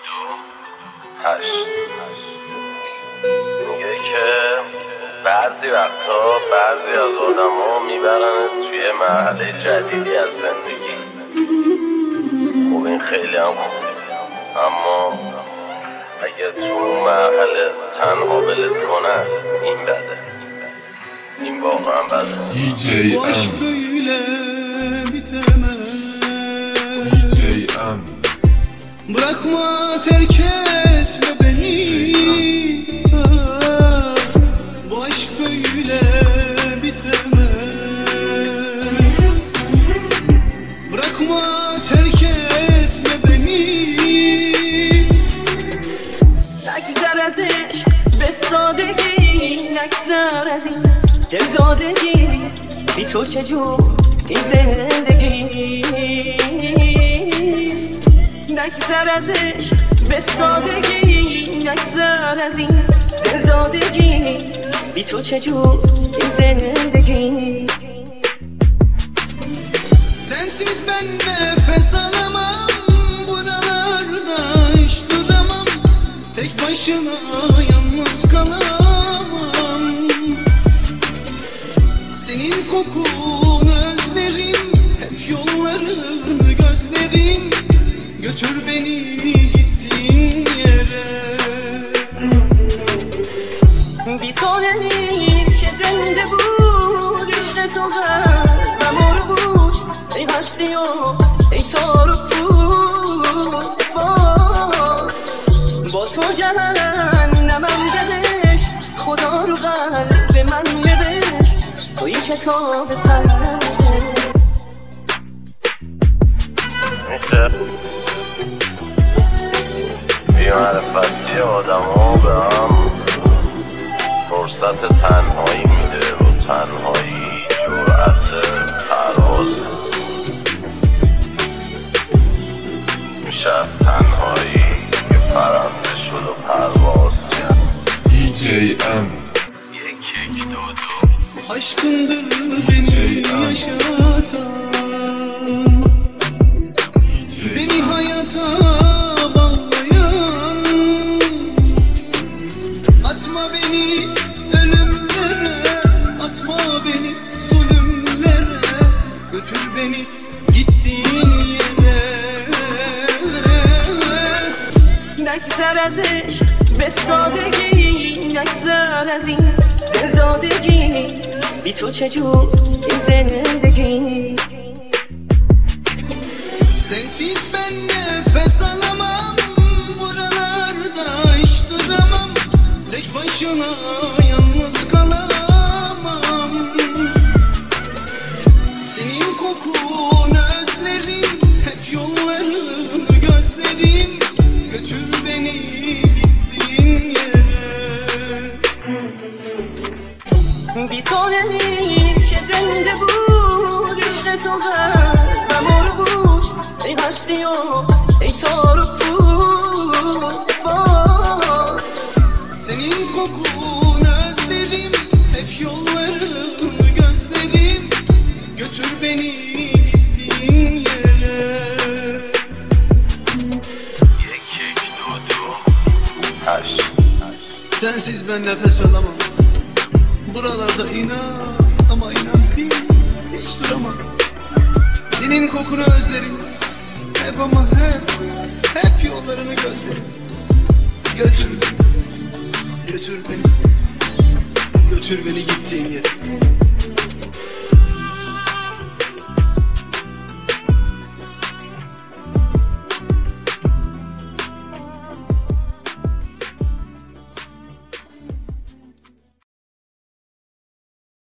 میگه که بعضی وقتا بعضی از آدم ها میبرن توی مرحله جدیدی از زندگی. خب این خیلی هم خوبه، اما اگه تو مرحله تنها ولت کنن این بده، این واقعا بده. DJ Boş böyle bitemez. DJ Bırakma, terk etme beni. Bu aşk böyle bitemez. Bırakma, terk etme beni. نگذر از عشق به سادگی، نگذر از این دلدادگی، بی تو چجور این زندگی. نگذر از عشق به سادگی، نگذر از این دلدادگی، بی تو چجور این زندگی. Sensiz ben nefes alamam, buralarda hiç duramam. Tek başına yalnız kalamam. Senin kokunu özlerim, hep yollarını gözlerim. Götür beni gittiğin yere. بی تو نمیشه زنده بود، عشق تو هممون بود. ای هستی و ای تارو بود، با تو جهنمم بهشت، خدا رو قلب من نوشت، توی کتاب سرده. میشه بی‌معرفتی آدم ها به هم فرصت تنهایی میده و تنهایی جرأت پرواز. میشه از تنهایی که پرنده شد و پرواز کرد. DJ یک دو Aşkındır beni yaşatan, beni hayata bağlayan. Atma beni ölümlere, atma beni zulümlere. Götür beni gittiğin yere. نگذر از عشق به سادگی، نگذر از این دلدادگی، بی تو چجور این زندگی. Sensiz ben nefes alamam, buralarda hiç duramam. Tek başına yalnız kalamam. Senin kokunu özlerim, hep yollarını gözlerim. Götür beni gittiğin yere. بی تو نمیشه زنده بود، عشق تو هممون بود. ای هستی و ای تارو بود، Senin kokunu özlerim, hep yollarını gözlerim. Götür beni gittiğin yere. یک دو هشت. Sensiz ben nefes alamam. Buralarda inan ama inan değil, hiç duramam. Senin kokunu özlerim, hep ama hep yollarını gözlerim. Götür beni, götür beni, götür beni gittiğin yere.